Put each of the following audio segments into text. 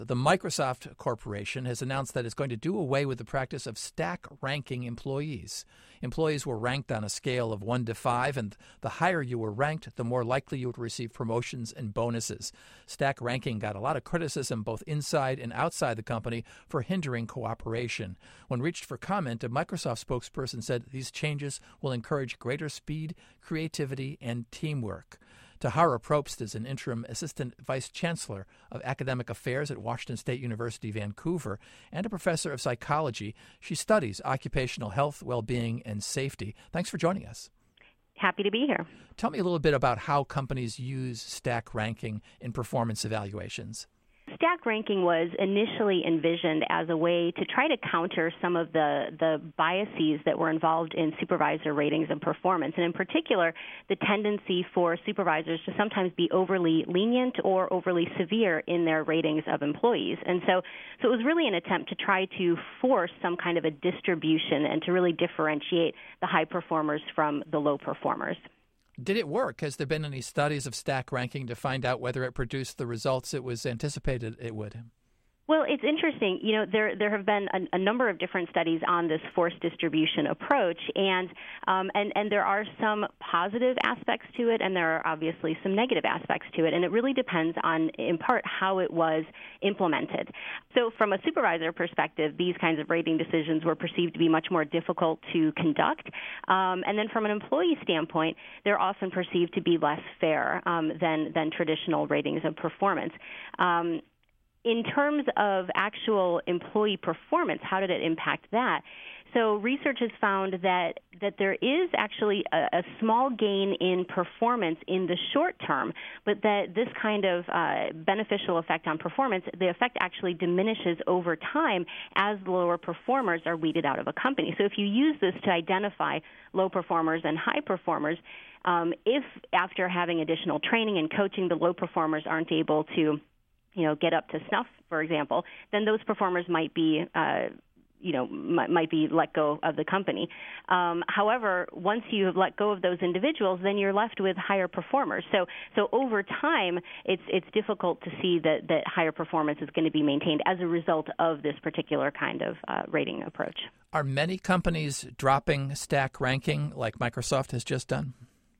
The Microsoft Corporation has announced that it's going to do away with the practice of stack ranking employees. Employees were ranked on a scale of 1 to 5, and the higher you were ranked, the more likely you would receive promotions and bonuses. Stack ranking got a lot of criticism both inside and outside the company for hindering cooperation. When reached for comment, a Microsoft spokesperson said these changes will encourage greater speed, creativity, and teamwork. Tahara Probst is an interim assistant vice chancellor of academic affairs at Washington State University, Vancouver, and a professor of psychology. She studies occupational health, well-being, and safety. Thanks for joining us. Happy to be here. Tell me a little bit about how companies use stack ranking in performance evaluations. Stack ranking was initially envisioned as a way to try to counter some of the biases that were involved in supervisor ratings and performance, and in particular, the tendency for supervisors to sometimes be overly lenient or overly severe in their ratings of employees. And so it was really an attempt to try to force some kind of a distribution and to really differentiate the high performers from the low performers. Did it work? Has there been any studies of stack ranking to find out whether it produced the results it was anticipated it would? Well, it's interesting. You know, there have been a number of different studies on this forced distribution approach, and there are some positive aspects to it, and there are obviously some negative aspects to it, and it really depends on, in part, how it was implemented. So from a supervisor perspective, these kinds of rating decisions were perceived to be much more difficult to conduct, and then from an employee standpoint, they're often perceived to be less fair than traditional ratings of performance. In terms of actual employee performance, how did it impact that? So research has found that there is actually a small gain in performance in the short term, but that this kind of beneficial effect on performance, the effect actually diminishes over time as the lower performers are weeded out of a company. So if you use this to identify low performers and high performers, if after having additional training and coaching, the low performers aren't able to get up to snuff, for example, then those performers might be, might be let go of the company. However, once you have let go of those individuals, then you're left with higher performers. So over time, it's difficult to see that higher performance is going to be maintained as a result of this particular kind of rating approach. Are many companies dropping stack ranking like Microsoft has just done?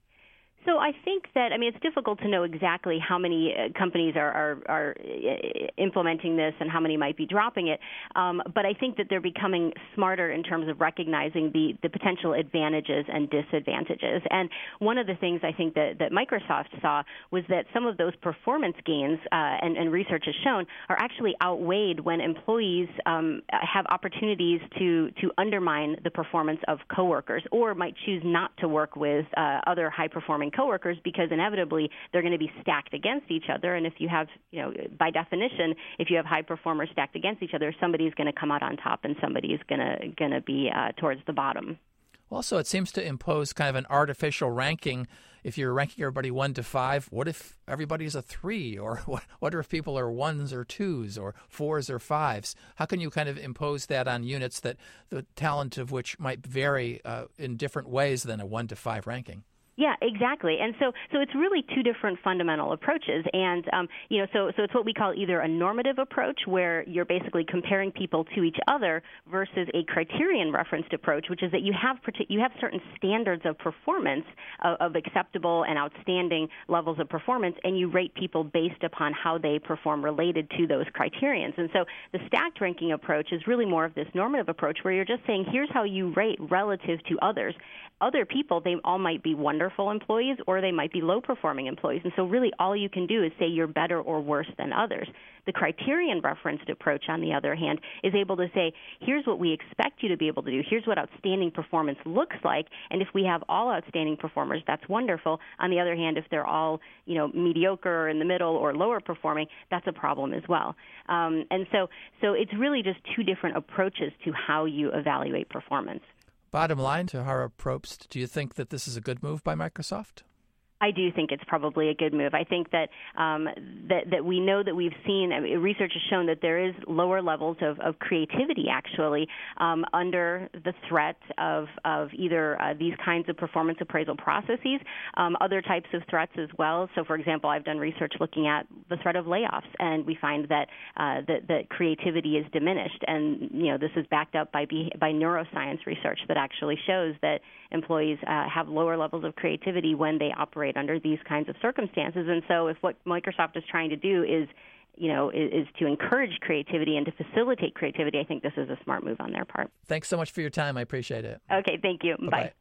So I think that, it's difficult to know exactly how many companies are implementing this and how many might be dropping it, but I think that they're becoming smarter in terms of recognizing the potential advantages and disadvantages. And one of the things I think that Microsoft saw was that some of those performance gains, and research has shown, are actually outweighed when employees have opportunities to undermine the performance of coworkers, or might choose not to work with other high-performing coworkers because inevitably they're going to be stacked against each other. And if you have, by definition, if you have high performers stacked against each other, somebody's going to come out on top and somebody's going to be towards the bottom. Also, it seems to impose kind of an artificial ranking. If you're ranking everybody 1 to 5, what if everybody's a 3? Or what if people are 1s or 2s or 4s or 5s? How can you kind of impose that on units that the talent of which might vary in different ways than a 1 to 5 ranking? Yeah, exactly. And so it's really two different fundamental approaches. And, so it's what we call either a normative approach, where you're basically comparing people to each other, versus a criterion referenced approach, which is that you have certain standards of performance, of acceptable and outstanding levels of performance, and you rate people based upon how they perform related to those criterions. And so the stacked ranking approach is really more of this normative approach, where you're just saying, here's how you rate relative to others. Other people, they all might be wonderful employees, or they might be low-performing employees. And so really all you can do is say you're better or worse than others. The criterion-referenced approach, on the other hand, is able to say, here's what we expect you to be able to do. Here's what outstanding performance looks like. And if we have all outstanding performers, that's wonderful. On the other hand, if they're all, mediocre or in the middle or lower performing, that's a problem as well. And so it's really just two different approaches to how you evaluate performance. Bottom line, Tahara Probst, do you think that this is a good move by Microsoft? I do think it's probably a good move. I think that that we know that we've seen, research has shown that there is lower levels of creativity actually under the threat of either these kinds of performance appraisal processes, other types of threats as well. So, for example, I've done research looking at the threat of layoffs, and we find that that creativity is diminished. And this is backed up by neuroscience research that actually shows that employees have lower levels of creativity when they operate under these kinds of circumstances. And so if what Microsoft is trying to do is to encourage creativity and to facilitate creativity, I think this is a smart move on their part. Thanks so much for your time. I appreciate it. Okay, thank you. Bye-bye. Bye.